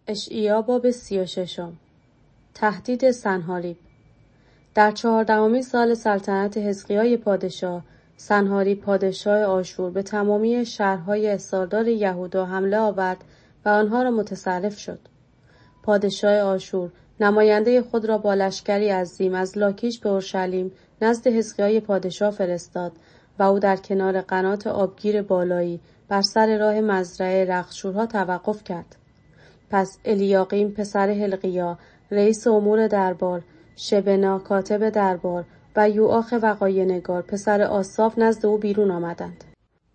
اشعیا باب 36. تهدید سنحاریب. در 14مین سال سلطنت حزقیای پادشاه، سنحاریب پادشاه آشور به تمامی شهرهای استاردار یهودا حمله آورد و آنها را متصرف شد. پادشاه آشور نماینده خود را با لشکری عظیم از لاکیش به اورشلیم نزد حزقیای پادشاه فرستاد و او در کنار قنات آبگیر بالایی بر سر راه مزرعه رختشورها توقف کرد. پس الیاقیم پسر حلقیا رئیس امور دربار، شبنا کاتب دربار و یوآخ وقایه‌نگار پسر آساف نزد او بیرون آمدند.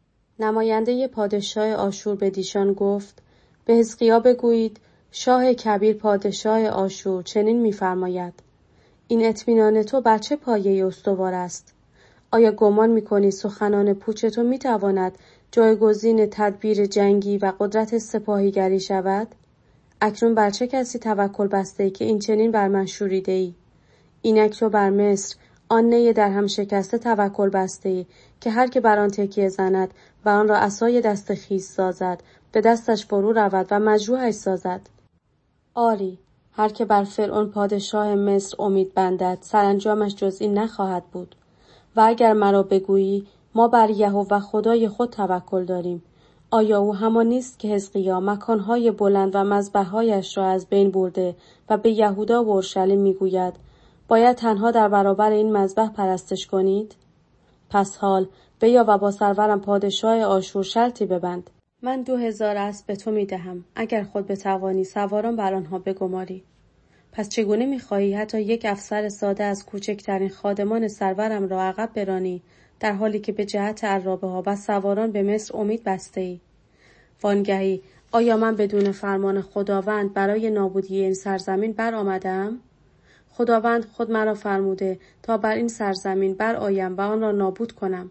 نماینده پادشاه آشور به دیشان گفت: به حزقیا بگویید شاه کبیر پادشاه آشور چنین می‌فرماید: این اطمینان تو بر چه پایه استوار است؟ آیا گمان می‌کنی سخنان پوچ تو می‌تواند جایگزین تدبیر جنگی و قدرت سپاهیگری شود؟ اکنون بر چه کسی توکل بسته‌ای که این چنین بر من شوریده‌ای؟ اینک تو بر مصر آن نی در هم شکسته توکل بسته‌ای که هر که بر آن تکیه زند و آن را عصای دست خویش سازد به دستش فرو رود و مجروحش سازد. آری، هر که بر فرعون پادشاه مصر امید بندد سرانجامش جز این نخواهد بود. و اگر مرا بگویی ما بر یهوه خدای خود توکل داریم، آیا او همان نیست که حزقیا مکانهای بلند و مذبح‌هایش را از بین برده و به یهودا و اورشلیم میگوید باید تنها در برابر این مذبح پرستش کنید؟ پس حال بیا و با سرورم پادشاه آشور شرطی ببند. من 2000 اسب به تو میدهم اگر خود بتوانی سواران بر آنها بگماری. پس چگونه میخواهی حتی یک افسر ساده از کوچکترین خادمان سرورم را عقب برانی در حالی که به جهت عرابه ها و سواران به مصر امید بسته ای؟ وانگهی آیا من بدون فرمان خداوند برای نابودی این سرزمین بر آمدم؟ خداوند خود مرا فرموده تا بر این سرزمین بر آیم و آن را نابود کنم.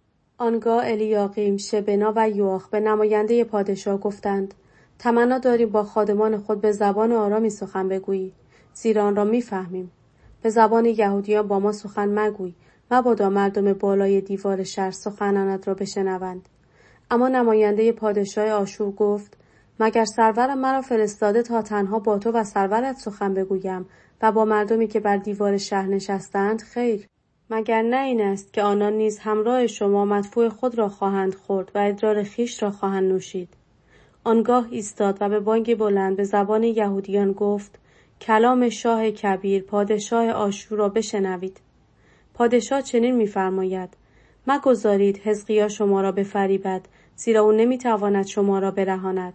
آنگاه الیاقیم، شبنا و یوآخ به نماینده پادشاه گفتند: تمنا داریم با خادمان خود به زبان آرامی سخن بگویی، زیرا آن را میفهمیم. به زبان یهودیان با ما سخن مگوی، مبادا مردم بالای دیوار شهر سخنانت را بشنوند. اما نماینده پادشاه آشور گفت: مگر سرورم مرا فرستاده تا تنها با تو و سرورت سخن بگویم و با مردمی که بر دیوار شهر نشستند؟ خیر، مگر نه این است که آنان نیز همراه شما مدفوع خود را خواهند خورد و ادرار خویش را خواهند نوشید؟ آنگاه ایستاد و به بانگ بلند به زبان یهودیان گفت: کلام شاه کبیر پادشاه آشور را بشنوید. پادشاه چنین می‌فرماید: مگذارید حزقیا شما را بفریبد، زیرا او نمی‌تواند شما را برهاند.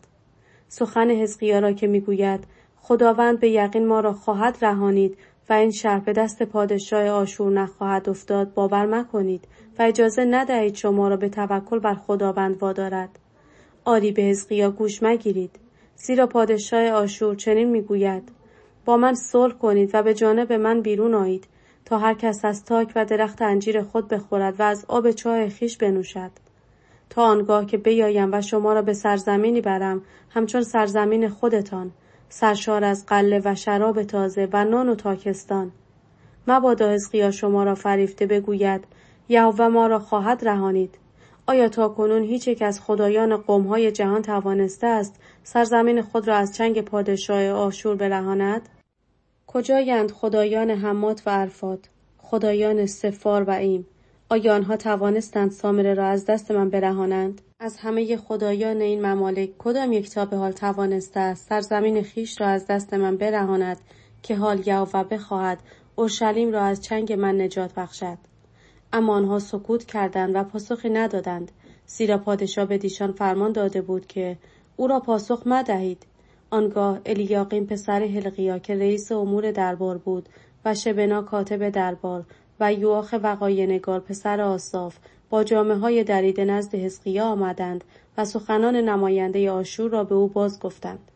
سخن حزقیا را که می‌گوید خداوند به یقین ما را خواهد رهانید و این شهر به دست پادشاه آشور نخواهد افتاد باور مکنید و اجازه ندهید شما را به توکل بر خداوند وادارد. آری، به حزقیا گوش مگیرید، زیرا پادشاه آشور چنین می‌گوید: با من صلح کنید و به جانب من بیرون آیید تا هر کس از تاک و درخت انجیر خود بخورد و از آب چاه خویش بنوشد، تا آنگاه که بیایم و شما را به سرزمینی برم همچون سرزمین خودتان، سرشار از غله و شراب تازه و نان و تاکستان. مبادا حزقیا شما را فریفته بگوید یهوه ما را خواهد رهانید. آیا تاکنون هیچ یک از خدایان قوم‌های جهان توانسته است سرزمین خود را از چنگ پادشاه آشور برهاند؟ کجایند خدایان حمات و عرفات، خدایان سفار و ایم؟ آیا آنها توانستند سامره را از دست من برهانند؟ از همه خدایان این ممالک کدام یک تا به حال توانسته است سرزمین خویش را از دست من برهاند که حال یهوه بخواهد اورشلیم را از چنگ من نجات بخشد؟ اما آنها سکوت کردند و پاسخی ندادند، زیرا پادشاه به دیشان فرمان داده بود که او را پاسخ مدهید. آنگاه الیاقیم پسر حلقیا که رئیس امور دربار بود و شبنا کاتب دربار و یوآخ وقایه‌نگار پسر آساف با جامه‌های دریده نزد حزقیا آمدند و سخنان نماینده آشور را به او باز گفتند.